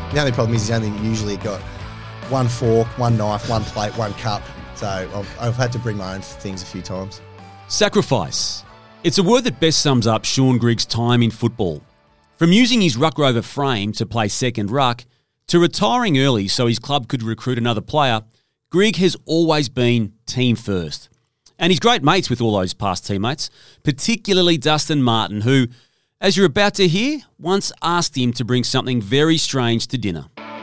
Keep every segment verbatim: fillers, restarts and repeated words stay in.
The only problem is he's only usually got one fork, one knife, one plate, one cup. So I've, I've had to bring my own things a few times. Sacrifice. It's a word that best sums up Shaun Grigg's time in football. From using his ruck rover frame to play second ruck, to retiring early so his club could recruit another player, Grigg has always been team first. And he's great mates with all those past teammates, particularly Dustin Martin, who, as you're about to hear, once asked him to bring something very strange to dinner.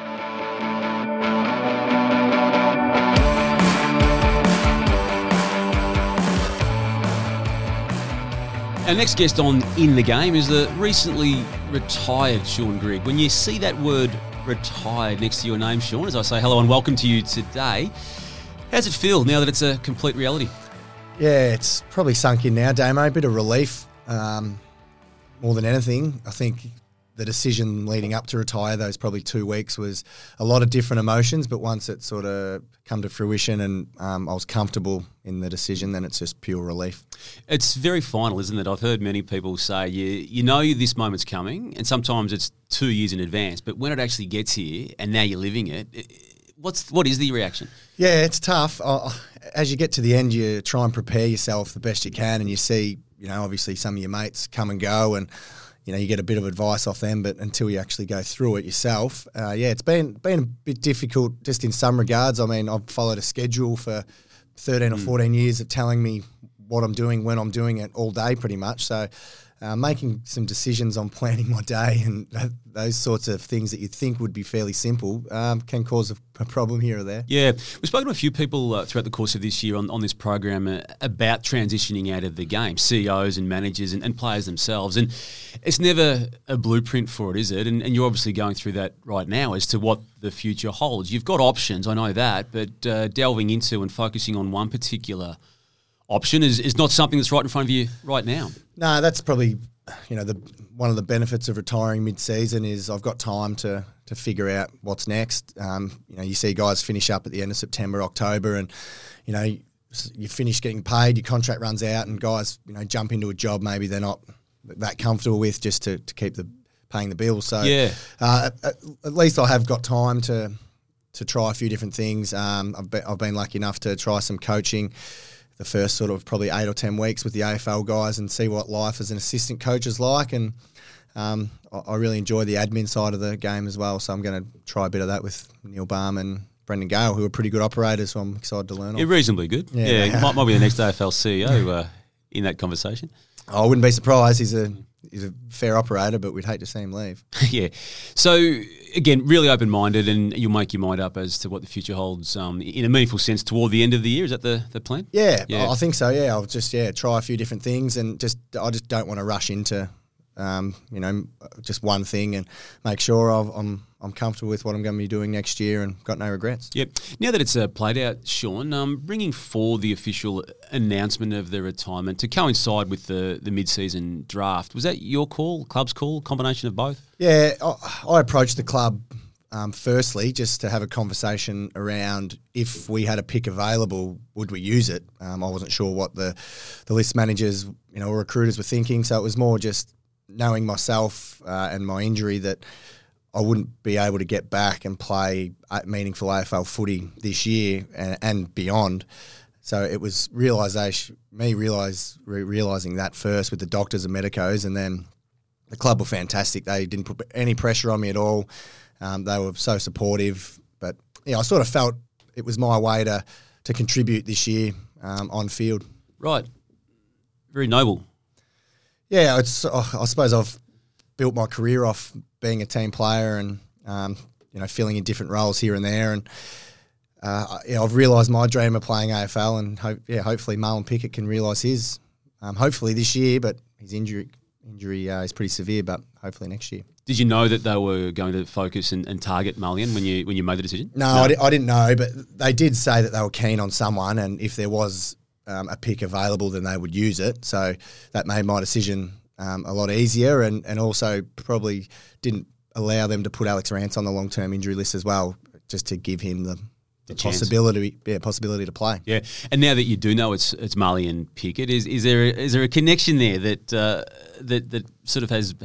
Our next guest on In the Game is the recently retired Shaun Grigg. When you see that word retired next to your name, Shaun, as I say hello and welcome to you today, how does it feel now that it's a complete reality? Yeah, it's probably sunk in now, Damo. A bit of relief um, more than anything. I think the decision leading up to retire those probably two weeks was a lot of different emotions, but once it sort of come to fruition and um, I was comfortable in the decision, then it's just pure relief. It's very final, isn't it? I've heard many people say you you know this moment's coming, and sometimes it's two years in advance, but when it actually gets here and now you're living it, what's what is the reaction? Yeah, it's tough. Uh, as you get to the end, you try and prepare yourself the best you can, and you see, you know, obviously some of your mates come and go, and you know, you get a bit of advice off them, but until you actually go through it yourself, uh, yeah, it's been been a bit difficult just in some regards. I mean, I've followed a schedule for thirteen or fourteen years of telling me what I'm doing, when I'm doing it all day pretty much. So uh, making some decisions on planning my day and th- those sorts of things that you'd think would be fairly simple um, can cause a, a problem here or there. Yeah, we've spoken to a few people uh, throughout the course of this year on, on this program uh, about transitioning out of the game, C E Os and managers and, and players themselves. And it's never a blueprint for it, is it? And, and you're obviously going through that right now as to what the future holds. You've got options, I know that, but uh, delving into and focusing on one particular option is, is not something that's right in front of you right now. No, that's probably, you know, the one of the benefits of retiring mid-season is I've got time to to figure out what's next. Um, you know, you see guys finish up at the end of September, October, and, you know, you finish getting paid, your contract runs out, and guys, you know, jump into a job maybe they're not that comfortable with just to, to keep the paying the bills. So yeah. uh, at, at least I have got time to to try a few different things. Um, I've, be, I've been lucky enough to try some coaching the first sort of probably eight or ten weeks with the A F L guys and see what life as an assistant coach is like. And um, I, I really enjoy the admin side of the game as well. So I'm going to try a bit of that with Neil Baum and Brendan Gale, who are pretty good operators, so I'm excited to learn. Yeah, reasonably good. Yeah, yeah might, might be the next A F L C E O uh, in that conversation. I wouldn't be surprised. He's a he's a fair operator, but we'd hate to see him leave. Yeah. So, again, really open-minded, and you'll make your mind up as to what the future holds um, in a meaningful sense toward the end of the year. Is that the, the plan? Yeah, yeah, I think so, yeah. I'll just, yeah, try a few different things and just I just don't want to rush into, um, you know, just one thing and make sure I've, I'm I'm comfortable with what I'm going to be doing next year and got no regrets. Yep. Now that it's uh, played out, Shaun, um, bringing forward the official announcement of the retirement to coincide with the, the mid-season draft, was that your call, club's call, combination of both? Yeah, I, I approached the club um, firstly just to have a conversation around if we had a pick available, would we use it? Um, I wasn't sure what the, the list managers, you know, or recruiters were thinking, so it was more just knowing myself uh, and my injury that I wouldn't be able to get back and play meaningful A F L footy this year and, and beyond. So it was realisation, me realise, re- realising that first with the doctors and medicos, and then the club were fantastic. They didn't put any pressure on me at all. Um, they were so supportive. But yeah, I sort of felt it was my way to to contribute this year um, on field. Right. Very noble. Yeah, it's. Oh, I suppose I've built my career off being a team player and um, you know, filling in different roles here and there, and uh, yeah, I've realised my dream of playing A F L, and hope, yeah, hopefully Marlon Pickett can realise his. Um, hopefully this year, but his injury injury uh, is pretty severe. But hopefully next year. Did you know that they were going to focus and, and target Marlion when you when you made the decision? No, no. I, di- I didn't know, but they did say that they were keen on someone, and if there was um, a pick available, then they would use it. So that made my decision Um, a lot easier, and, and also probably didn't allow them to put Alex Rance on the long-term injury list as well, just to give him the, the, the possibility, yeah, possibility to play. Yeah, and now that you do know it's it's Marlion Pickett, is is there is there a connection there that uh, that that sort of has has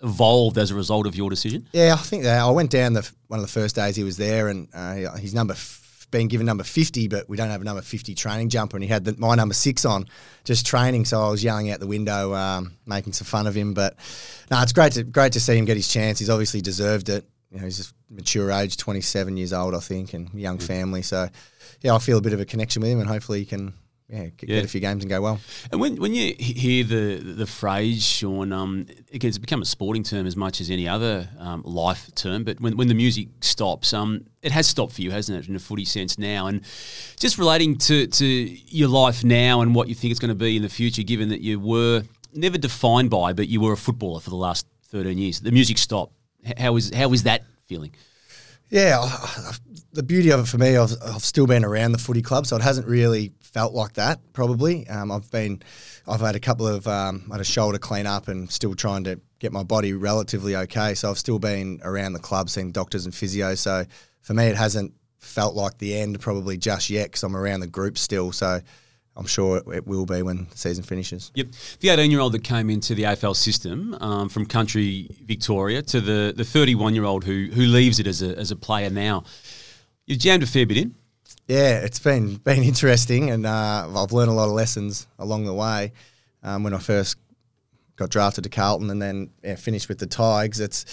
evolved as a result of your decision? Yeah, I think that I went down the one of the first days he was there, and uh, his number f- been given number fifty, but we don't have a number fifty training jumper, and he had the, my number six on, just training. So I was yelling out the window, um, making some fun of him. But no, it's great to great to see him get his chance. He's obviously deserved it. You know, he's just mature age, twenty-seven years old, I think, and young family. So yeah, I feel a bit of a connection with him, and hopefully he can. Yeah, get, yeah. get a few games and go well. And when when you hear the the phrase, Sean, um, it's become a sporting term as much as any other um, life term. But when when the music stops, um, it has stopped for you, hasn't it, in a footy sense now? And just relating to to your life now and what you think it's going to be in the future, given that you were never defined by, but you were a footballer for the last thirteen years. The music stopped. How is how is that feeling? Yeah, I, I, the beauty of it for me, I've, I've still been around the footy club, so it hasn't really felt like that. Probably, um, I've been, I've had a couple of, um, I had a shoulder clean up, and still trying to get my body relatively okay. So I've still been around the club, seeing doctors and physio. So for me, it hasn't felt like the end probably just yet, because I'm around the group still. So I'm sure it, it will be when the season finishes. Yep. The eighteen-year-old that came into the A F L system um, from country Victoria to the the thirty-one-year-old who who leaves it as a as a player now. You've jammed a fair bit in. Yeah, it's been been interesting, and uh, I've learned a lot of lessons along the way. Um, when I first got drafted to Carlton, and then yeah, finished with the Tigers, it's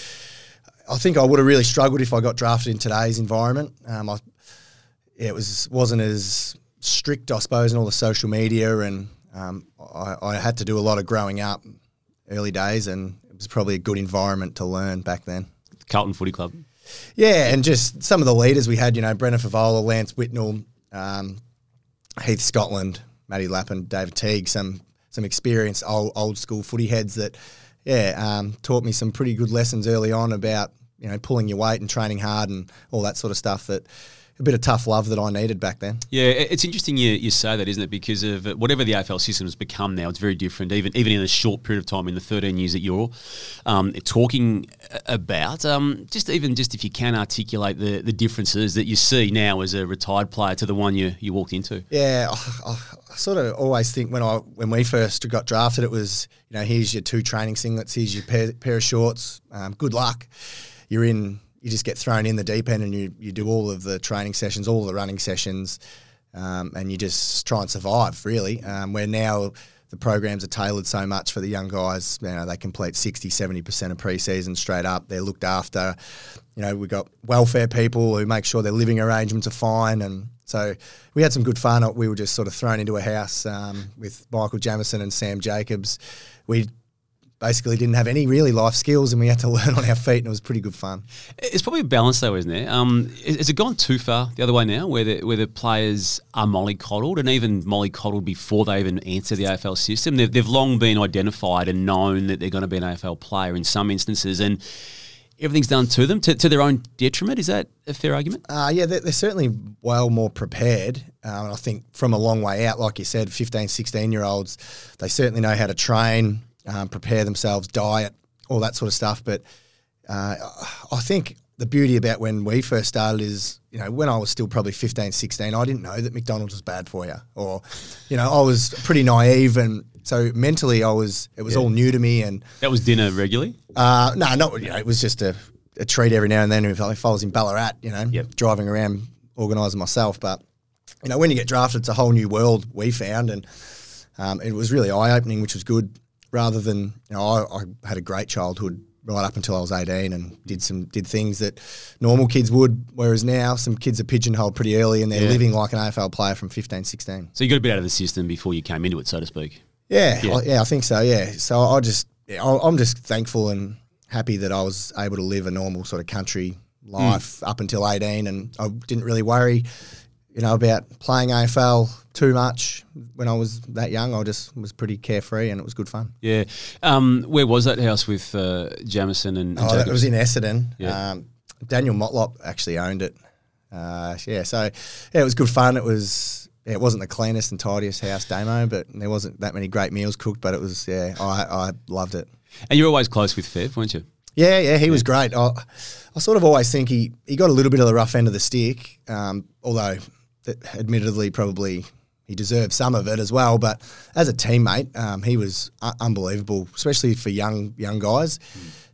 I think I would have really struggled if I got drafted in today's environment. Um, I, yeah, it was wasn't as strict, I suppose, in all the social media, and um, I, I had to do a lot of growing up early days, and it was probably a good environment to learn back then. Carlton Footy Club. Yeah, and just some of the leaders we had, you know, Brendan Favola, Lance Whitnell, um, Heath Scotland, Matty Lappin, David Teague, some some experienced old old school footy heads that, yeah, um, taught me some pretty good lessons early on about, you know, pulling your weight and training hard and all that sort of stuff, that a bit of tough love that I needed back then. Yeah, it's interesting you, you say that, isn't it? Because of whatever the A F L system has become now, it's very different, even even in a short period of time, in the thirteen years that you're um, talking about. Um, just even just if you can articulate the, the differences that you see now as a retired player to the one you, you walked into. Yeah, I, I sort of always think when I when we first got drafted, it was, you know, here's your two training singlets, here's your pair, pair of shorts, um, good luck. You're in... You just get thrown in the deep end, and you, you do all of the training sessions, all the running sessions, um, and you just try and survive, really. Um, where now the programs are tailored so much for the young guys. You know, they complete sixty, seventy percent of pre-season straight up. They're looked after. You know, we've got welfare people who make sure their living arrangements are fine. And so we had some good fun. We were just sort of thrown into a house um, with Michael Jamison and Sam Jacobs. We basically didn't have any really life skills, and we had to learn on our feet, and it was pretty good fun. It's probably a balance though, isn't it? Um, has it gone too far the other way now, where the, where the players are mollycoddled, and even mollycoddled before they even enter the A F L system? They've, they've long been identified and known that they're going to be an A F L player in some instances, and everything's done to them, to, to their own detriment. Is that a fair argument? Uh, yeah, they're, they're certainly well more prepared. Um, I think from a long way out, like you said, fifteen, sixteen-year-olds, they certainly know how to train, Um, prepare themselves, diet, all that sort of stuff. But uh, I think the beauty about when we first started is, you know, when I was still probably fifteen, sixteen, I didn't know that McDonald's was bad for you. Or, you know, I was pretty naive, and so mentally I was, it was yeah. all new to me. And that was dinner regularly? Uh, no, not, you know, it was just a, a treat every now and then if I, if I was in Ballarat, you know, yep. driving around, organising myself. But, you know, when you get drafted, it's a whole new world we found, and um, it was really eye-opening, which was good. Rather than, you know, I, I had a great childhood right up until I was eighteen, and did some did things that normal kids would, whereas now some kids are pigeonholed pretty early, and they're yeah. living like an A F L player from fifteen, sixteen. So you got a bit out of the system before you came into it, so to speak. Yeah, yeah, I, yeah, I think so. Yeah, so I just, yeah, I, I'm just thankful and happy that I was able to live a normal sort of country life mm. up until eighteen, and I didn't really worry, you know, about playing A F L too much when I was that young. I just was pretty carefree, and it was good fun. Yeah. Um, where was that house with uh, Jamison and, and oh, Jacobs? It was in Essendon. Yeah. Um, Daniel Motlop actually owned it. Uh, yeah, so yeah, it was good fun. It was yeah, it wasn't the cleanest and tidiest house, Damo, but there wasn't that many great meals cooked. But it was yeah, I I loved it. And you were always close with Fev, weren't you? Yeah, yeah, he yeah. was great. I, I sort of always think he, he got a little bit of the rough end of the stick, um, although admittedly probably he deserved some of it as well. But as a teammate, um, he was uh, unbelievable, especially for young young guys. Mm.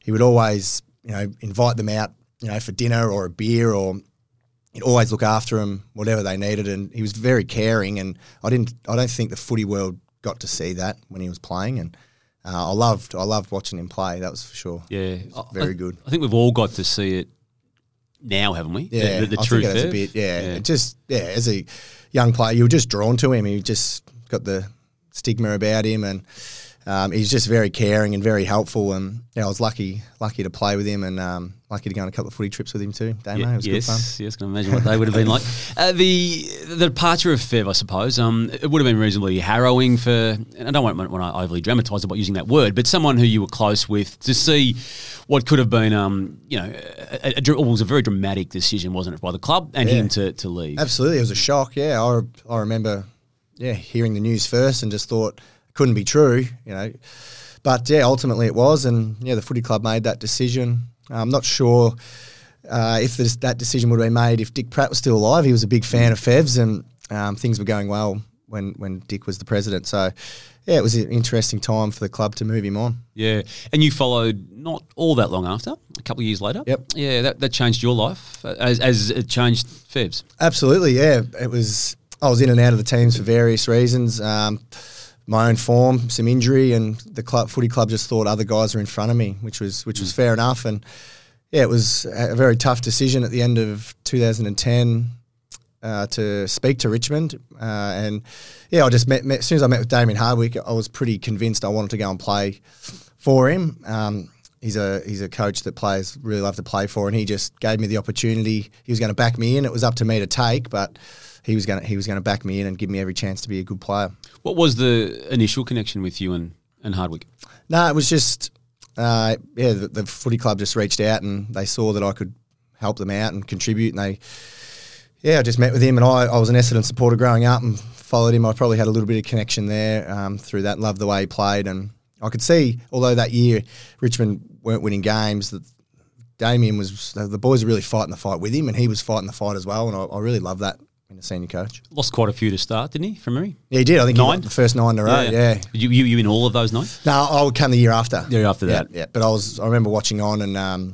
he would always, you know, invite them out, you know, for dinner or a beer, or he'd always look after them, whatever they needed. And he was very caring. And I didn't, I don't think the footy world got to see that when he was playing. And uh, I loved, I loved watching him play. That was for sure. Yeah, very I, good. I think we've all got to see it now, haven't we? Yeah, the, the, the I true think it is a Fev. bit. Yeah, Yeah. It just yeah, as a young player, you were just drawn to him. He just got the stigma about him, and um, he's just very caring and very helpful. And yeah, I was lucky lucky to play with him, and um, lucky to go on a couple of footy trips with him too. Damo, Yeah, it was yes, good fun. yes, can imagine what they would have been like. Uh, the the departure of Fev, I suppose, um, it would have been reasonably harrowing for, and I don't want, want to overly dramatise about using that word, but someone who you were close with, to see what could have been, um, you know, a, a, a, it was a very dramatic decision, wasn't it, by the club and Yeah. him to, to leave. Absolutely, it was a shock. Yeah, I, I remember, yeah, hearing the news first and just thought it couldn't be true, you know. But yeah, ultimately it was, and yeah, the footy club made that decision. I'm not sure uh, if this, that decision would have been made if Dick Pratt was still alive. He was a big fan of Fev's, and um, things were going well when when Dick was the president. So yeah, it was an interesting time for the club to move him on. Yeah, and you followed not all that long after, a couple of years later. Yep. Yeah, that, that changed your life as, as it changed Fev's. Absolutely, yeah. It was. I was in and out of the teams for various reasons. Um, my own form, some injury, and the club, footy club just thought other guys were in front of me, which was which was fair enough. And yeah, it was a very tough decision at the end of two thousand ten uh, to speak to Richmond. Uh, and yeah, I just met, met as soon as I met with Damien Hardwick, I was pretty convinced I wanted to go and play for him. Um, he's a he's a coach that players really love to play for, and he just gave me the opportunity. He was going to back me in. It was up to me to take, but he was going to he was going to back me in and give me every chance to be a good player. What was the initial connection with you and, and Hardwick? No, it was just, uh, yeah, the, the footy club just reached out and they saw that I could help them out and contribute. And they, yeah, I just met with him, and I, I was an Essendon supporter growing up and followed him. I probably had a little bit of connection there um, through that, loved the way he played. And I could see, although that year Richmond weren't winning games, that Damien was, the boys were really fighting the fight with him, and he was fighting the fight as well. And I, I really loved that in a senior coach. Lost quite a few to start, didn't he, from memory? Yeah, he did. I think Nine? he got the first nine in a row, yeah. yeah. You, you you in all of those nine? No, I would come the year after. The year after yeah, that. Yeah, but I was I remember watching on and um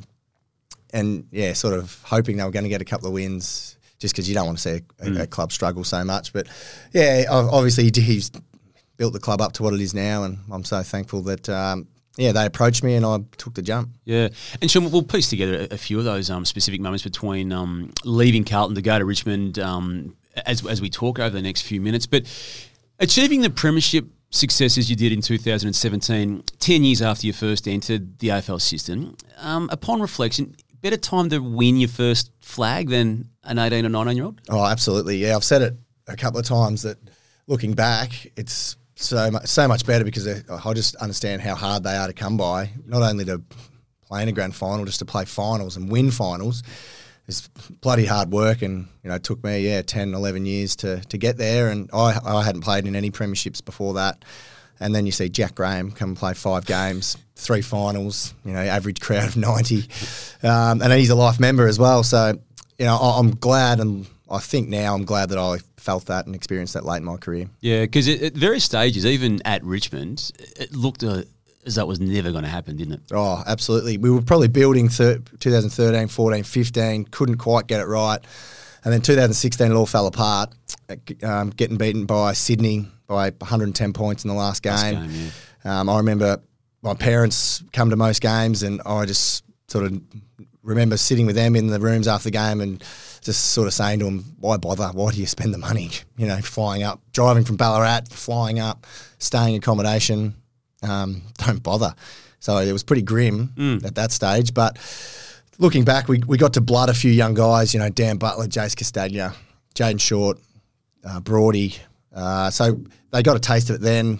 and yeah, sort of hoping they were going to get a couple of wins, just because you don't want to see a, Mm. a club struggle so much. But yeah, obviously he's built the club up to what it is now, and I'm so thankful that um, yeah they approached me and I took the jump. Yeah, and Sean, we'll piece together a, a few of those um, specific moments between um, leaving Carlton to go to Richmond um, as as we talk over the next few minutes. But achieving the premiership successes you did in two thousand seventeen, ten years after you first entered the A F L system, um, upon reflection, better time to win your first flag than an eighteen or nineteen-year-old? Oh, absolutely. Yeah, I've said it a couple of times that looking back, it's so much, so much better because I just understand how hard they are to come by, not only to play in a grand final, just to play finals and win finals. It's bloody hard work, and you know it took me yeah ten, eleven years to to get there, and I I hadn't played in any premierships before that. And then you see Jack Graham come and play five games, three finals, you know, average crowd of ninety, um, and he's a life member as well. So you know I, I'm glad, and I think now I'm glad that I felt that and experienced that late in my career. Yeah, because at various stages, even at Richmond, it looked uh, as though it was never going to happen, didn't it? Oh, absolutely. We were probably building thir- twenty thirteen, fourteen, fifteen, couldn't quite get it right. And then two thousand sixteen, it all fell apart, um, getting beaten by Sydney by one hundred ten points in the last game. Last game, yeah. um, I remember my parents come to most games, and I just sort of remember sitting with them in the rooms after the game and just sort of saying to them, why bother? Why do you spend the money? You know, flying up, driving from Ballarat, flying up, staying accommodation. Um, don't bother. So it was pretty grim Mm. at that stage. But looking back, we we got to blood a few young guys, you know, Dan Butler, Jace Castagna, Jaden Short, uh, Brody. Uh, so they got a taste of it then,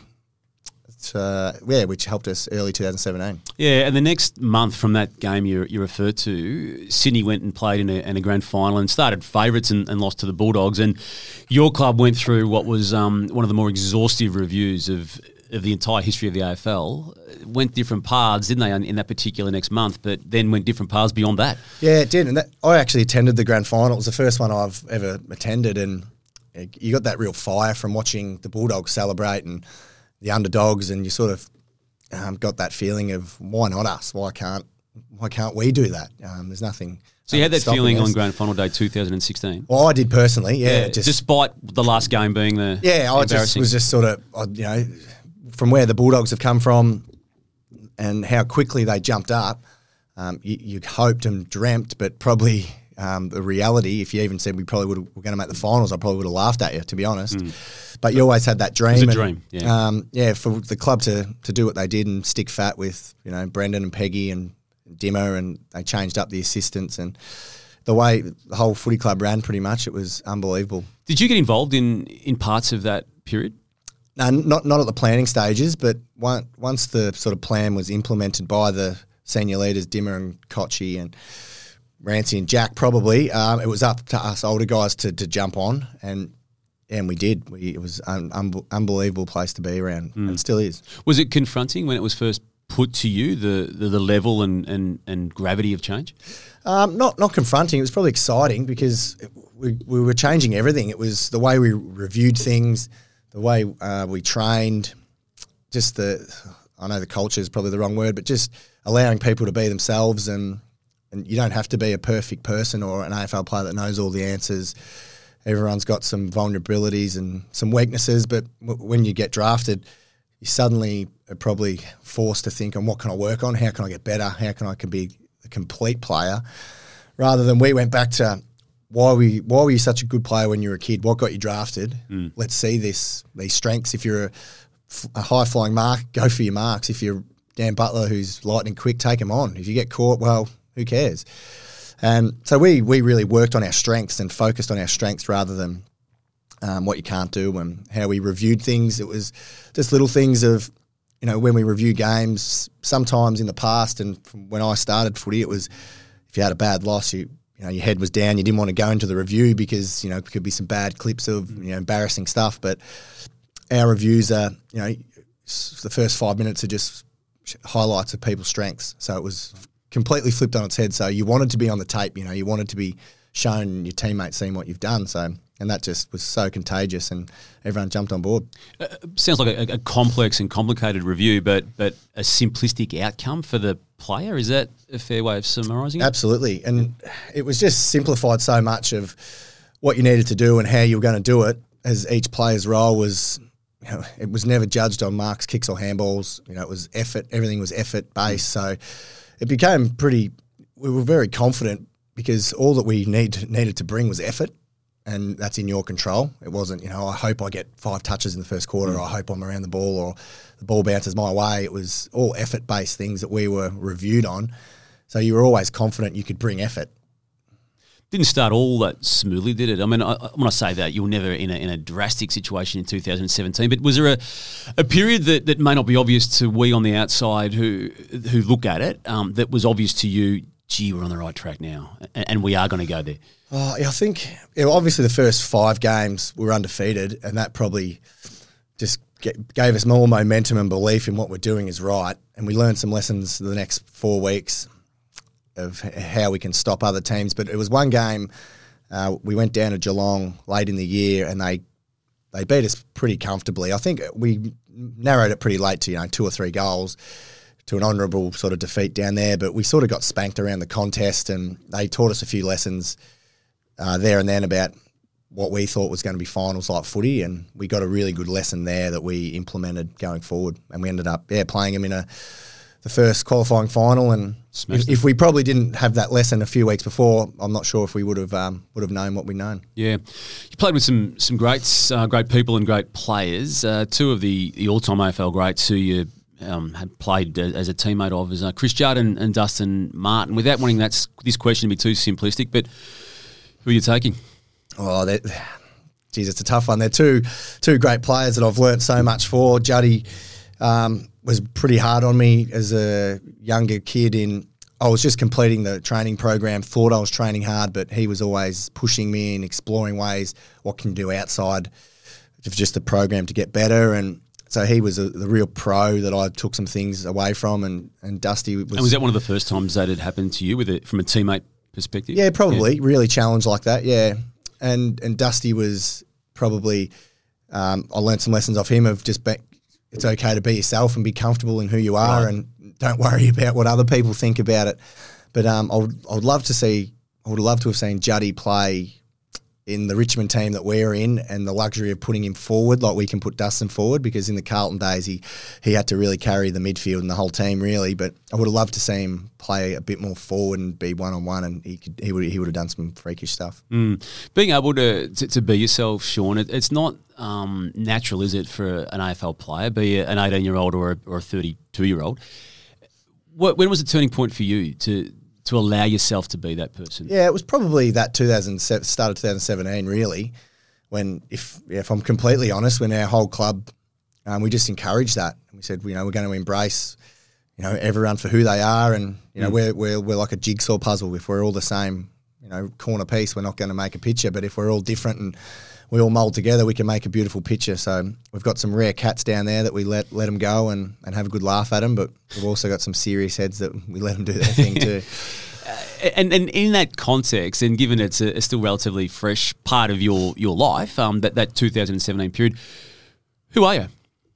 it's, uh, yeah, which helped us early two thousand seventeen. Yeah, and the next month from that game you you referred to, Sydney went and played in a, in a grand final and started favourites and, and lost to the Bulldogs. And your club went through what was um, one of the more exhaustive reviews of of the entire history of the A F L. Went different paths, didn't they, in in that particular next month, but then went different paths beyond that. Yeah, it did. And that, I actually attended the grand final. It was the first one I've ever attended, and you got that real fire from watching the Bulldogs celebrate and the underdogs, and you sort of um, got that feeling of why not us? Why can't why can't we do that? Um, there's nothing. So you had that feeling us. on grand final day two thousand sixteen? Well, I did personally, yeah. yeah just, despite the last game being the yeah, I just was just sort of, you know, from where the Bulldogs have come from and how quickly they jumped up. Um, you, you hoped and dreamt, but probably um, the reality, if you even said we probably would were going to make the finals, I probably would have laughed at you, to be honest. Mm. But you always had that dream. It was a and, dream, yeah. Um, yeah, for the club to to do what they did and stick fat with, you know, Brendan and Peggy and Dimmer, and they changed up the assistants, and the way the whole footy club ran, pretty much, it was unbelievable. Did you get involved in, in parts of that period? No, not not at the planning stages, but one, once the sort of plan was implemented by the senior leaders, Dimmer and Kochi and Rancy and Jack, probably, um, it was up to us older guys to, to jump on, and and we did. We, it was an un, unbelievable place to be around, mm. and still is. Was it confronting when it was first put to you, the the, the level and, and, and gravity of change? Um, not not confronting. It was probably exciting because it, we we were changing everything. It was the way we reviewed things, the way uh, we trained, just the, I know the culture is probably the wrong word, but just allowing people to be themselves, and and you don't have to be a perfect person or an A F L player that knows all the answers. Everyone's got some vulnerabilities and some weaknesses, but w- when you get drafted, you suddenly are probably forced to think on what can I work on, how can I get better, how can I can be a complete player, rather than we went back to why we why were you such a good player when you were a kid? What got you drafted? Mm. Let's see this these strengths. If you're a, a high flying mark, go for your marks. If you're Dan Butler, who's lightning quick, take him on. If you get caught, well, who cares? And so we we really worked on our strengths and focused on our strengths rather than um, what you can't do, and how we reviewed things. It was just little things of, you know, when we review games, sometimes in the past and from when I started footy, it was if you had a bad loss, you you know, your head was down, you didn't want to go into the review because, you know, it could be some bad clips of, you know, embarrassing stuff. But our reviews are, you know, the first five minutes are just highlights of people's strengths. So it was completely flipped on its head. So you wanted to be on the tape, you know, you wanted to be shown, your teammates seeing what you've done. So, and that just was so contagious, and everyone jumped on board. Uh, sounds like a, a complex and complicated review, but but a simplistic outcome for the player. Is that a fair way of summarising it? Absolutely. And it was just simplified so much of what you needed to do and how you were going to do it, as each player's role was, you know, it was never judged on marks, kicks or handballs. You know, it was effort. Everything was effort based. So it became pretty, we were very confident because all that we need, needed to bring was effort, and that's in your control. It wasn't, you know, I hope I get five touches in the first quarter, mm. or I hope I'm around the ball, or the ball bounces my way. It was all effort-based things that we were reviewed on. So you were always confident you could bring effort. Didn't start all that smoothly, did it? I mean, I, when I say that, you were never in a, in a drastic situation in two thousand seventeen, but was there a, a period that, that may not be obvious to we on the outside who who look at it, um, that was obvious to you, gee, we're on the right track now, and, and we are going to go there? Oh, I think, you know, obviously the first five games we were undefeated, and that probably just get, gave us more momentum and belief in what we're doing is right, and we learned some lessons the next four weeks of how we can stop other teams. But it was one game, uh, we went down to Geelong late in the year, and they they beat us pretty comfortably. I think we narrowed it pretty late to, you know, two or three goals to an honourable sort of defeat down there, but we sort of got spanked around the contest, and they taught us a few lessons uh, there and then about what we thought was going to be finals like footy, and we got a really good lesson there that we implemented going forward, and we ended up yeah playing them in a the first qualifying final, and if, if we probably didn't have that lesson a few weeks before, I'm not sure if we would have um, would have known what we'd known. Yeah, you played with some some greats, uh, great people and great players. Uh, two of the, the all-time A F L greats who you um, had played as a teammate of is uh, Chris Judd and, and Dustin Martin. Without wanting that's, this question to be too simplistic, but who are you taking? Oh, that, geez, it's a tough one. They're two two great players that I've learnt so much for. Juddy um, was pretty hard on me as a younger kid. In I was just completing the training program, thought I was training hard, but he was always pushing me and exploring ways, what can you do outside of just the program to get better. And so he was a, the real pro that I took some things away from, and, and Dusty was... And was that one of the first times that had happened to you with it from a teammate perspective? Yeah, probably. Yeah. Really challenged like that, yeah. And and Dusty was probably... Um, I learned some lessons off him of just... Be, it's okay to be yourself and be comfortable in who you are, right, and don't worry about what other people think about it. But um, I would I would love to see I would love to have seen Juddy play in the Richmond team that we're in, and the luxury of putting him forward like we can put Dustin forward, because in the Carlton days he he had to really carry the midfield and the whole team really. But I would have loved to see him play a bit more forward and be one on one, and he could he would he would have done some freakish stuff. Mm. Being able to, to to be yourself, Sean, it, it's not um, natural, is it, for an A F L player, be it an eighteen year old or a, or a thirty-two year old? What, when was the turning point for you to to allow yourself to be that person? Yeah, it was probably that two thousand seven, start of twenty seventeen, really, when, if if I'm completely honest, when our whole club, um, we just encouraged that. We said, you know, we're going to embrace, you know, everyone for who they are, and, you know, mm. we're, we're, we're like a jigsaw puzzle. If we're all the same, you know, corner piece, we're not going to make a picture, but if we're all different and we all mould together, we can make a beautiful picture. So we've got some rare cats down there that we let let them go and, and have a good laugh at them, but we've also got some serious heads that we let them do their thing too. Uh, and, and in that context, and given it's a, a still relatively fresh part of your your life, um, that, that two thousand seventeen period, who are you?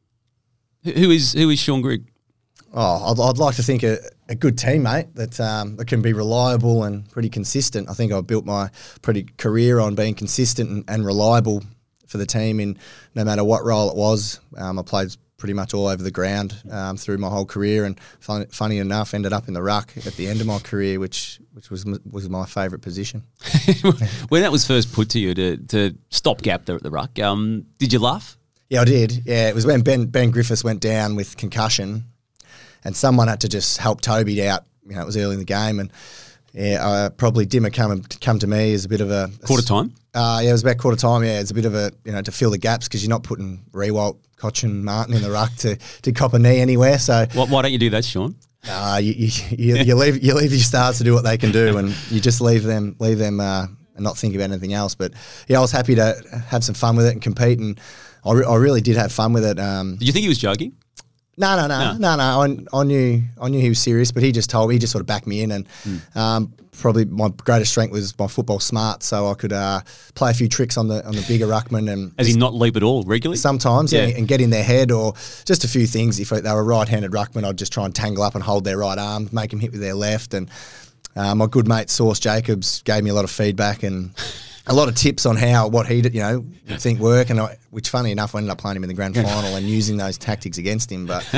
Who is who is Shaun Grigg? Oh, I'd, I'd like to think a, a good teammate that um, that can be reliable and pretty consistent. I think I've built my pretty career on being consistent and, and reliable for the team in no matter what role it was. Um, I played pretty much all over the ground um, through my whole career, and fun, funny enough, ended up in the ruck at the end of my career, which which was was my favourite position. When that was first put to you to to stop gap there at the ruck, um, did you laugh? Yeah, I did. Yeah, it was when Ben Ben Griffiths went down with concussion, and someone had to just help Toby out. You know, it was early in the game, and yeah, uh, probably Dimmer come come to me as a bit of a quarter time. Uh, yeah, it was about quarter time. Yeah, it's a bit of a, you know, to fill the gaps, because you're not putting Rewalt, Cochin, Martin in the ruck to to cop a knee anywhere. So why, why don't you do that, Sean? Uh, you, you, you, you leave you leave your stars to do what they can do, and you just leave them leave them uh, and not think about anything else. But yeah, I was happy to have some fun with it and compete, and I, re- I really did have fun with it. Um, did you think he was joking? No, no, no, no, no. no. I, I knew, I knew he was serious, but he just told me, he just sort of backed me in, and mm. um, probably my greatest strength was my football smart, so I could uh, play a few tricks on the on the bigger ruckman, and as he not leap at all regularly. Sometimes, yeah, and get in their head, or just a few things. If they were right-handed ruckman, I'd just try and tangle up and hold their right arm, make them hit with their left, and uh, my good mate Sauce Jacobs gave me a lot of feedback and a lot of tips on how, what he, you know, would think work, and I, which, funny enough, I ended up playing him in the grand final and using those tactics against him. But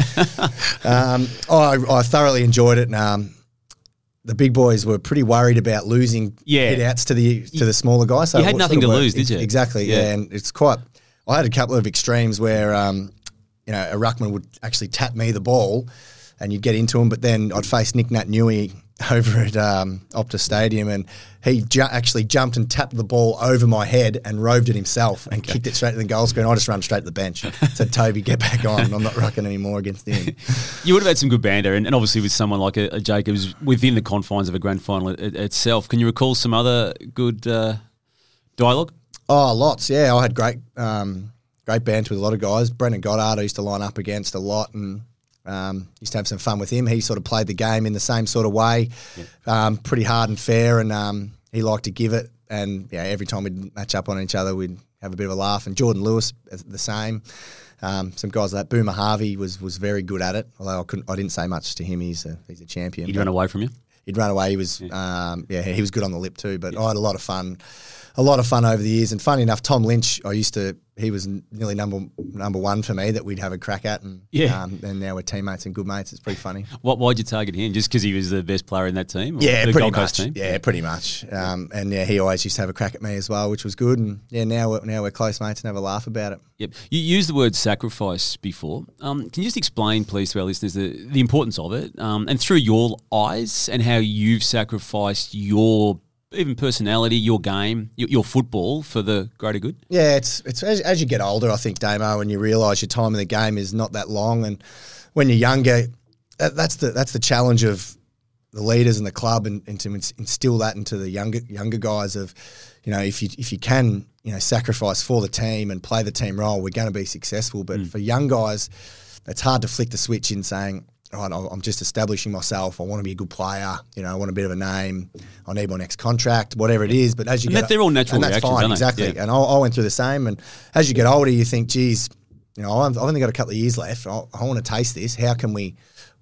um, I, I thoroughly enjoyed it, and um, the big boys were pretty worried about losing yeah. hit-outs to the to the smaller guys. So you had nothing to worked. lose, did you? Exactly, yeah. yeah. And it's quite. I had a couple of extremes where, um, you know, a ruckman would actually tap me the ball, and you'd get into him, but then I'd face Nick Nat Newey over at um, Optus Stadium, and he ju- actually jumped and tapped the ball over my head and roved it himself and okay. kicked it straight to the goal screen. I just ran straight to the bench. Said, Toby, get back on. I'm not rucking anymore against him. You would have had some good banter, and, and obviously with someone like a, a Jacobs within the confines of a grand final it, it, itself. Can you recall some other good uh, dialogue? Oh, lots, yeah. I had great um, great banter with a lot of guys. Brendan Goddard I used to line up against a lot, and Um, used to have some fun with him. He sort of played the game in the same sort of way, yeah. um, pretty hard and fair, and um, he liked to give it. And yeah, every time we'd match up on each other, we'd have a bit of a laugh. And Jordan Lewis, the same. Um, some guys like that. Boomer Harvey was was very good at it. Although I couldn't, I didn't say much to him. He's a he's a champion. He'd run away from you. He'd run away. He was yeah. Um, yeah, he was good on the lip too. But yeah. I had a lot of fun. A lot of fun over the years, and funny enough, Tom Lynch, I used to, he was nearly number number one for me that we'd have a crack at, and yeah. um, and now we're teammates and good mates. It's pretty funny. What? Why'd you target him? Just because he was the best player in that team? Or yeah, the pretty Gold much. Coast team? Yeah, pretty much. Um, and yeah, he always used to have a crack at me as well, which was good. And yeah, now we're, now we're close mates and have a laugh about it. Yep. You used the word sacrifice before. Um, can you just explain, please, to our listeners the, the importance of it, um, and through your eyes, and how you've sacrificed your even personality, your game, your, your football for the greater good? Yeah, it's it's as, as you get older, I think, Damo, and you realise your time in the game is not that long. And when you're younger, that, that's the that's the challenge of the leaders in the club, and, and to instill that into the younger younger guys of, you know, if you if you can, you know, sacrifice for the team and play the team role, we're going to be successful. But mm. for young guys, it's hard to flick the switch in saying, oh, I'm just establishing myself. I want to be a good player. You know, I want a bit of a name. I need my next contract, whatever it is. But as you and get, that they're all natural and that's reactions, fine, aren't exactly. Yeah. And I, I went through the same. And as you get older, you think, geez, you know, I've, I've only got a couple of years left. I, I want to taste this. How can we,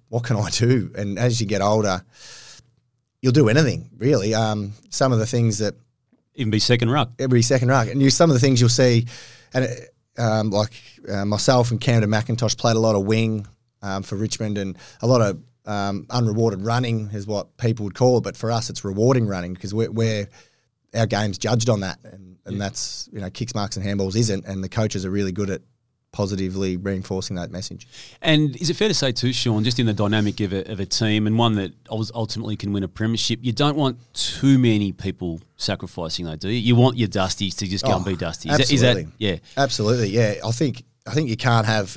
what can I do? And as you get older, you'll do anything, really. Um, some of the things that... Even be second ruck. Every second ruck. And you, some of the things you'll see, and um, like uh, myself and Camden McIntosh played a lot of wing um, for Richmond, and a lot of um, unrewarded running is what people would call it. But for us, it's rewarding running because we're, we're our game's judged on that. And, and yeah. that's, you know, kicks, marks and handballs isn't. And the coaches are really good at positively reinforcing that message. And is it fair to say too, Sean, just in the dynamic of a, of a team and one that ultimately can win a premiership, you don't want too many people sacrificing though, do you? You want your Dusties to just go oh, and be Dusties. Absolutely. Is that, is that, yeah. Absolutely, yeah. I think I think you can't have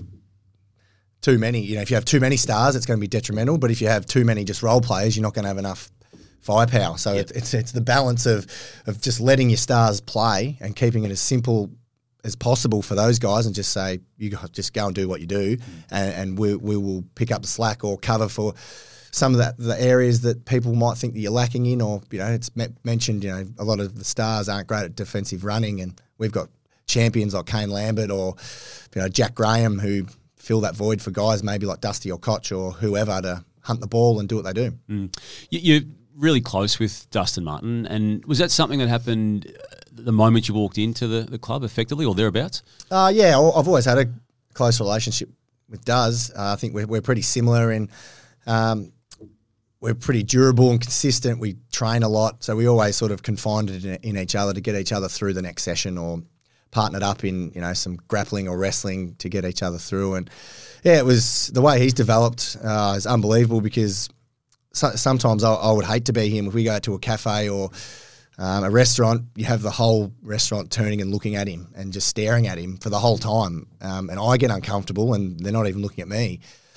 too many. You know, if you have too many stars, it's going to be detrimental. But if you have too many just role players, you're not going to have enough firepower. So yep. it, it's it's the balance of of just letting your stars play and keeping it as simple as possible for those guys, and just say, you guys just go and do what you do, mm. and, and we we will pick up the slack or cover for some of that the areas that people might think that you're lacking in. Or, you know, it's me- mentioned, you know, a lot of the stars aren't great at defensive running, and we've got champions like Kane Lambert or, you know, Jack Graham who fill that void for guys maybe like Dusty or Koch or whoever to hunt the ball and do what they do. Mm. You, you're really close with Dustin Martin, and was that something that happened the moment you walked into the, the club effectively or thereabouts? Uh, yeah, I've always had a close relationship with Duz. Uh, I think we're, we're pretty similar in um, we're pretty durable and consistent. We train a lot, so we always sort of confided in, in each other to get each other through the next session, or partnered up in, you know, some grappling or wrestling to get each other through. And yeah, it was the way he's developed uh, is unbelievable, because so, sometimes I, I would hate to be him. If we go to a cafe or Um, a restaurant, you have the whole restaurant turning and looking at him and just staring at him for the whole time. Um, and I get uncomfortable and they're not even looking at me.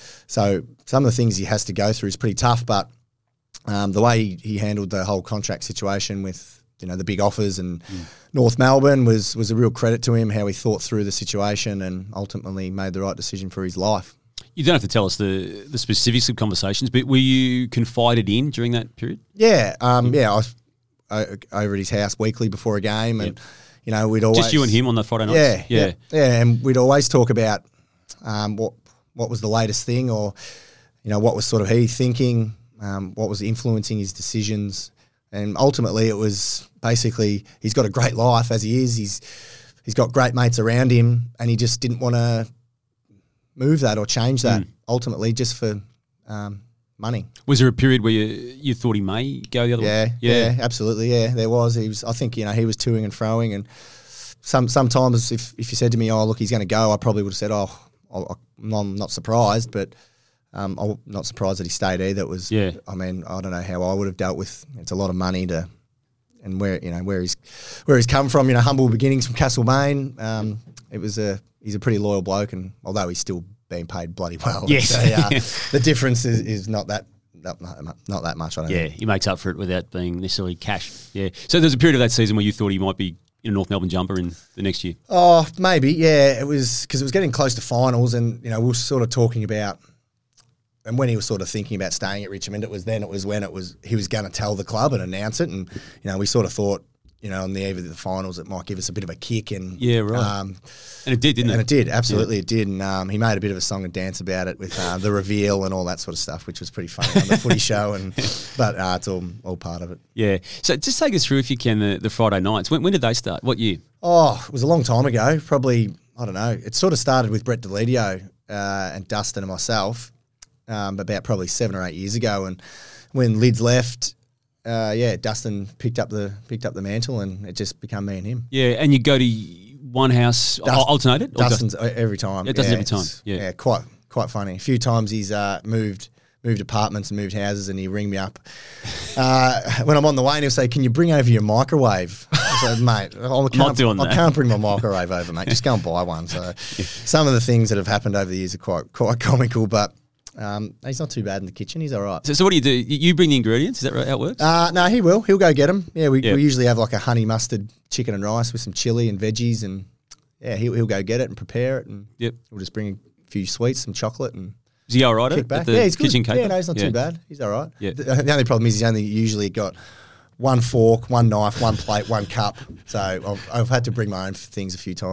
So some of the things he has to go through is pretty tough, but um, the way he, he handled the whole contract situation with, you know, the big offers and mm. North Melbourne was, was a real credit to him, how he thought through the situation and ultimately made the right decision for his life. You don't have to tell us the, the specifics of conversations, but were you confided in during that period? Yeah, um, yeah, I was over at his house weekly before a game, and yep. you know, we'd always just you and him on the Friday nights. Yeah, yeah, yeah, yeah, and we'd always talk about um, what what was the latest thing, or you know, what was sort of he thinking, um, what was influencing his decisions, and ultimately it was basically he's got a great life as he is. He's he's got great mates around him, and he just didn't want to move that or change that. Mm. Ultimately, just for um, money. Was there a period where you you thought he may go the other yeah, way? Yeah, yeah, absolutely. Yeah, there was. He was. I think, you know, he was toing and froing, and some sometimes if if you said to me, "Oh, look, he's going to go," I probably would have said, "Oh, I'm not surprised," but um, I'm not surprised that he stayed either. It was. Yeah. I mean, I don't know how I would have dealt with. It's a lot of money to, and where you know where he's where he's come from. You know, humble beginnings from Castlemaine. Um, it was a he's a pretty loyal bloke, and although he's still being paid bloody well. Yes. So, uh, the difference is, is not that not, not that much, I don't yeah, think. he makes up for it without being necessarily cash. Yeah. So there's a period of that season where you thought he might be in a North Melbourne jumper in the next year? Oh, maybe, yeah. It was because it was getting close to finals, and, you know, we were sort of talking about, and when he was sort of thinking about staying at Richmond, it was then, it was when it was he was going to tell the club and announce it, and, you know, we sort of thought, you know, on the eve of the finals, it might give us a bit of a kick. And yeah, right. Um, and it did, didn't and it? And it did, absolutely, yeah. it did. And um, he made a bit of a song and dance about it with uh, the reveal and all that sort of stuff, which was pretty funny on the footy show. And But uh, it's all all part of it. Yeah. So just take us through, if you can, the, the Friday nights. When, when did they start? What year? Oh, it was a long time ago. Probably, I don't know. It sort of started with Brett Deledio uh, and Dustin and myself um, about probably seven or eight years ago. And when Lids left, Uh, yeah, Dustin picked up the picked up the mantle, and it just became me and him. Yeah, and you go to one house Dust, alternated. Dustin's Dust? every time. Yeah, Dustin yeah, every time. Yeah, yeah, quite quite funny. A few times he's uh, moved moved apartments and moved houses, and he ring me up uh, when I'm on the way, and he'll say, "Can you bring over your microwave?" I said, "Mate, I can't, not doing I that. can't bring my microwave over, mate. Just go and buy one." So yeah. Some of the things that have happened over the years are quite quite comical, but. Um, he's not too bad in the kitchen. He's all right. So, so what do you do? You bring the ingredients? Is that right, how it works? Uh, no, he will. He'll go get them. Yeah, we, yep. we usually have like a honey mustard chicken and rice with some chili and veggies, and yeah, he'll, he'll go get it and prepare it, and yep. we'll just bring a few sweets, some chocolate, and is he all right kick at, back. at the yeah, he's kitchen good. caper? Yeah, no, he's not yeah. too bad. He's all right. Yeah. The, the only problem is he's only usually got one fork, one knife, one plate, one cup. So I've, I've had to bring my own things a few times.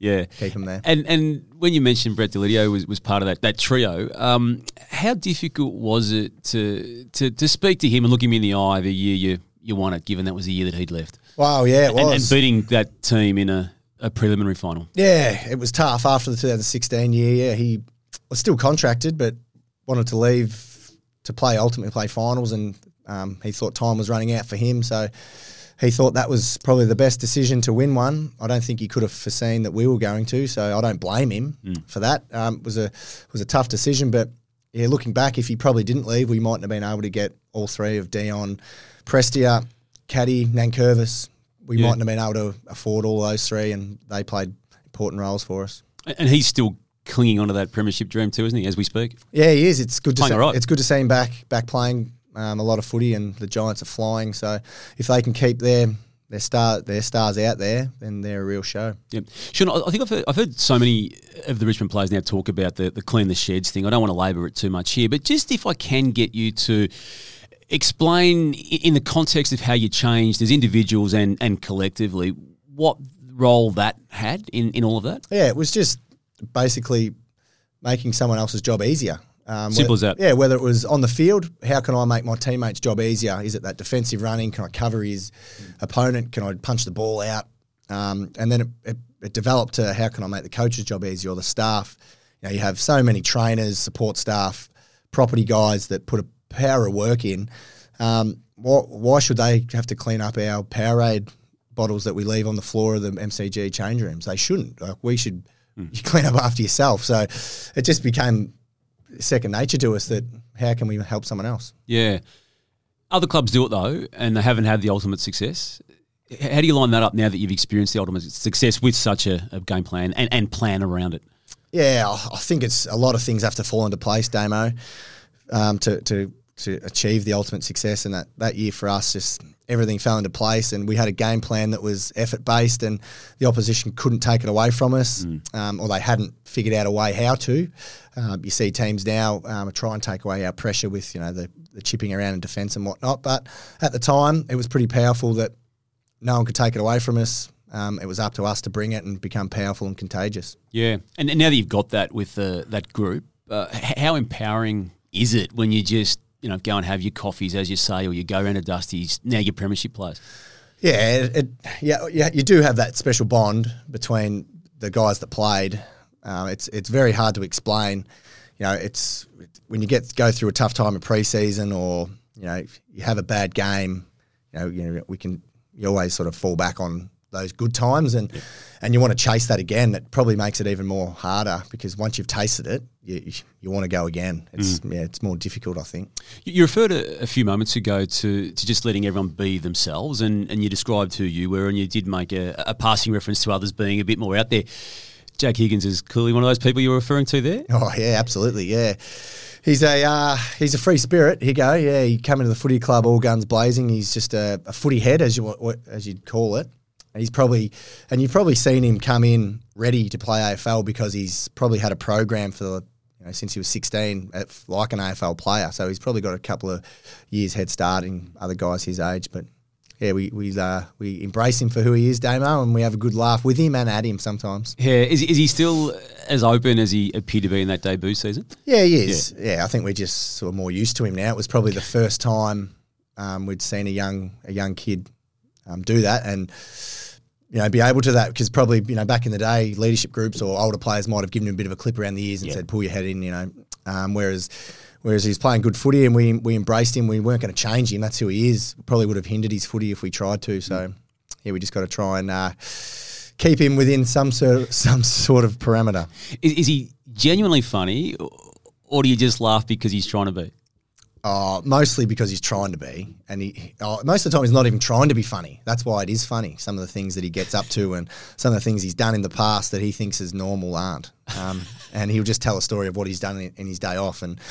Yeah. keep him there. And and when you mentioned Brett Delidio was, was part of that that trio, um, how difficult was it to, to to speak to him and look him in the eye the year you, you won it, given that was the year that he'd left? Wow, yeah, it was. And, and beating that team in a, a preliminary final. Yeah, it was tough after the two thousand sixteen year. Yeah, he was still contracted, but wanted to leave to play, ultimately play finals, and um, he thought time was running out for him, so he thought that was probably the best decision to win one. I don't think he could have foreseen that we were going to, so I don't blame him mm. for that. Um, it was a it was a tough decision, but yeah, looking back, if he probably didn't leave, we mightn't have been able to get all three of Dion, Prestia, Caddy, Nankervis. We yeah. mightn't have been able to afford all those three, and they played important roles for us. And he's still clinging onto that premiership dream too, isn't he, as we speak? Yeah, he is. It's good to see, right. it's good to see him back back playing um, a lot of footy, and the Giants are flying. So if they can keep their their star their stars out there, then they're a real show. Yep. Sean, I think I've heard, I've heard so many of the Richmond players now talk about the, the clean the sheds thing. I don't want to labour it too much here, but just if I can get you to explain in the context of how you changed as individuals and, and collectively, what role that had in, in all of that? Yeah, it was just basically making someone else's job easier. Um, Simple whether, as that. Yeah, whether it was on the field, how can I make my teammate's job easier? Is it that defensive running? Can I cover his mm. opponent? Can I punch the ball out? Um, and then it, it, it developed to how can I make the coach's job easier or the staff? You know, you have so many trainers, support staff, property guys that put a power of work in. Um, why, why should they have to clean up our Powerade bottles that we leave on the floor of the M C G change rooms? They shouldn't. Like, we should mm. you clean up after yourself. So it just became second nature to us that how can we help someone else? Yeah. Other clubs do it though, and they haven't had the ultimate success. How do you line that up now that you've experienced the ultimate success with such a, a game plan and, and plan around it? Yeah, I think it's a lot of things have to fall into place, Damo, um, to, to to achieve the ultimate success. And that, that year for us, just everything fell into place, and we had a game plan that was effort-based, and the opposition couldn't take it away from us, mm. um, or they hadn't figured out a way how to. Um, you see teams now um, try and take away our pressure with, you know, the, the chipping around in defence and whatnot. But at the time, it was pretty powerful that no one could take it away from us. Um, it was up to us to bring it and become powerful and contagious. Yeah, and, and now that you've got that with uh, that group, uh, how empowering is it when you just, you know, go and have your coffees, as you say, or you go around to Dusty's, now you're premiership players? Yeah, it, it, yeah, yeah, you do have that special bond between the guys that played. Um, it's it's very hard to explain. You know, it's when you get go through a tough time of pre-season, or you know, you have a bad game. You know, you know, we can you always sort of fall back on those good times, and yeah. and you want to chase that again. It probably makes it even more harder, because once you've tasted it, you you want to go again. It's mm. yeah, it's more difficult, I think. You referred a, a few moments ago to, to just letting everyone be themselves, and, and you described who you were, and you did make a, a passing reference to others being a bit more out there. Jack Higgins is clearly one of those people you were referring to there. Oh yeah, absolutely, yeah. He's a uh, he's a free spirit. Here go, yeah. He came into the footy club all guns blazing. He's just a, a footy head, as you as you'd call it. He's probably, and you've probably seen him come in ready to play A F L, because he's probably had a program for the, you know, since he was sixteen, at, like an A F L player. So he's probably got a couple of years head start in other guys his age. But yeah, we we uh, we embrace him for who he is, Damo, and we have a good laugh with him and at him sometimes. Yeah, is is he still as open as he appeared to be in that debut season? Yeah, he is. Yeah, yeah, I think we're just sort of more used to him now. It was probably the first time um, we'd seen a young a young kid um, do that, and you know, be able to that, because probably, you know, back in the day, leadership groups or older players might have given him a bit of a clip around the ears and yeah. said, pull your head in, you know. Um, whereas whereas he's playing good footy, and we we embraced him. We weren't going to change him. That's who he is. Probably would have hindered his footy if we tried to. So, yeah, we just got to try and uh, keep him within some sort of, some sort of parameter. Is, is he genuinely funny, or do you just laugh because he's trying to be? Oh, mostly because he's trying to be, and he oh, most of the time he's not even trying to be funny. That's why it is funny. Some of the things that he gets up to, and some of the things he's done in the past that he thinks is normal aren't. Um, and he'll just tell a story of what he's done in, in his day off, and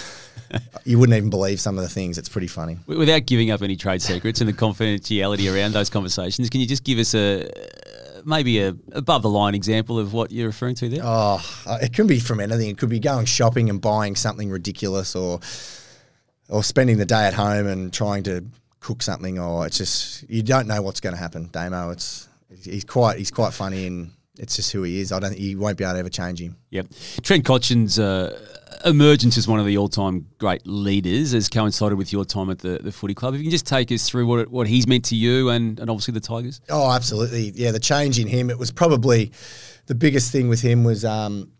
you wouldn't even believe some of the things. It's pretty funny. Without giving up any trade secrets and the confidentiality around those conversations, can you just give us a maybe a above the line example of what you're referring to there? Oh, it can be from anything. It could be going shopping and buying something ridiculous, or. Or spending the day at home and trying to cook something, or it's just you don't know what's going to happen. Damo, it's he's quite he's quite funny, and it's just who he is. I don't. You won't be able to ever change him. Yep. Trent Cotchin's uh, emergence as one of the all-time great leaders has coincided with your time at the, the footy club. If you can just take us through what what he's meant to you and, and obviously the Tigers. Oh, absolutely. Yeah, the change in him, it was probably the biggest thing with him was um,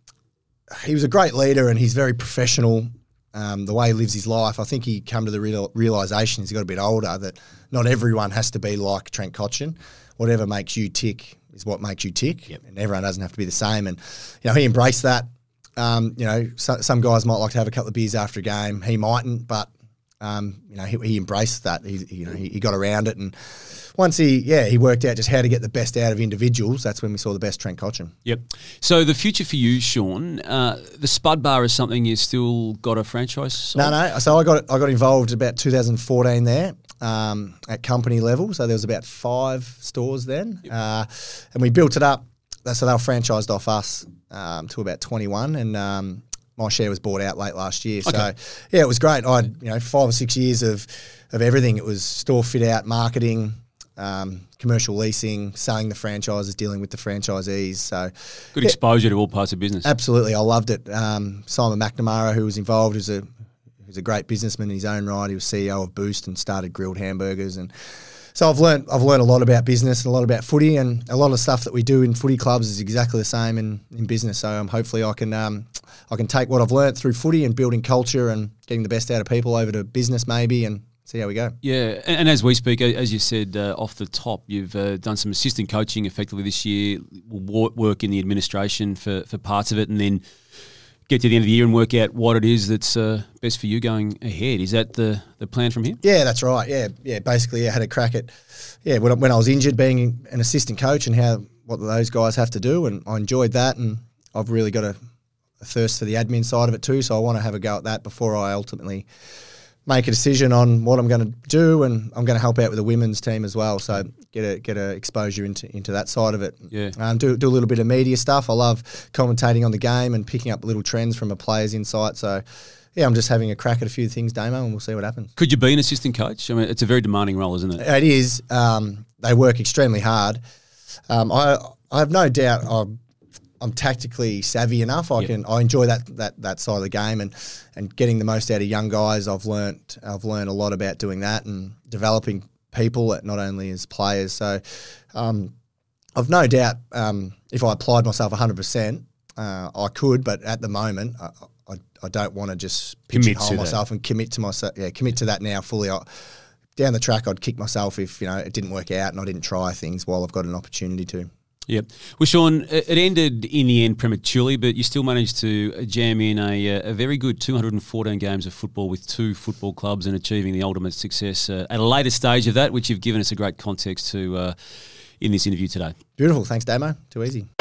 he was a great leader and he's very professional. Um, the way he lives his life, I think he come to the real, realisation as he got a bit older that not everyone has to be like Trent Cotchin. Whatever makes you tick is what makes you tick, yep. and everyone doesn't have to be the same. And you know, he embraced that. Um, you know, so, some guys might like to have a couple of beers after a game. He mightn't, but um, you know, he, he embraced that. He, you know, he, he got around it, and once he, yeah, he worked out just how to get the best out of individuals. That's when we saw the best Trent Cotchin. Yep. So the future for you, Sean, uh, the Spud Bar is something you still got a franchise sold? No, no. So I got I got involved about two thousand fourteen there um, at company level. So there was about five stores then, yep. uh, and we built it up. So they were franchised off us um, to about twenty-one, and um, my share was bought out late last year. Okay. So yeah, it was great. I had you know five or six years of of everything. It was store fit out, marketing. Um, commercial leasing, selling the franchises, dealing with the franchisees. So good yeah, exposure to all parts of business. Absolutely, I loved it. Um, Simon McNamara, who was involved, was a was a great businessman in his own right. He was C E O of Boost and started Grilled Hamburgers, and so I've learned I've learned a lot about business and a lot about footy, and a lot of stuff that we do in footy clubs is exactly the same in, in business. So um, hopefully I can um, I can take what I've learned through footy and building culture and getting the best out of people over to business maybe, and see how we go. Yeah, and, and as we speak, as you said uh, off the top, you've uh, done some assistant coaching effectively this year, will work in the administration for, for parts of it, and then get to the end of the year and work out what it is that's uh, best for you going ahead. Is that the, the plan from here? Yeah, that's right. Yeah, yeah. Basically, I had a crack at yeah when I, when I was injured, being an assistant coach and how what those guys have to do, and I enjoyed that, and I've really got a, a thirst for the admin side of it too. So I want to have a go at that before I ultimately make a decision on what I'm going to do, and I'm going to help out with the women's team as well. So get a get a exposure into into that side of it. Yeah, um, do do a little bit of media stuff. I love commentating on the game and picking up little trends from a player's insight. So yeah, I'm just having a crack at a few things, Damo, and we'll see what happens. Could you be an assistant coach? I mean, it's a very demanding role, isn't it? It is. Um, they work extremely hard. Um, I I have no doubt I'm, I'm tactically savvy enough. I yep. can I enjoy that, that that side of the game, and, and getting the most out of young guys. I've learnt I've learned a lot about doing that and developing people, not only as players. So um, I've no doubt um, if I applied myself one hundred percent, uh, I could. But at the moment, I I, I don't want to just pigeonhole myself that. and commit to myself. Yeah, commit to that now fully. I, down the track, I'd kick myself if you know it didn't work out and I didn't try things while I've got an opportunity to. Yep. Well, Sean, it ended in the end prematurely, but you still managed to jam in a, a very good two hundred fourteen games of football with two football clubs and achieving the ultimate success uh, at a later stage of that, which you've given us a great context to uh, in this interview today. Beautiful. Thanks, Damo. Too easy.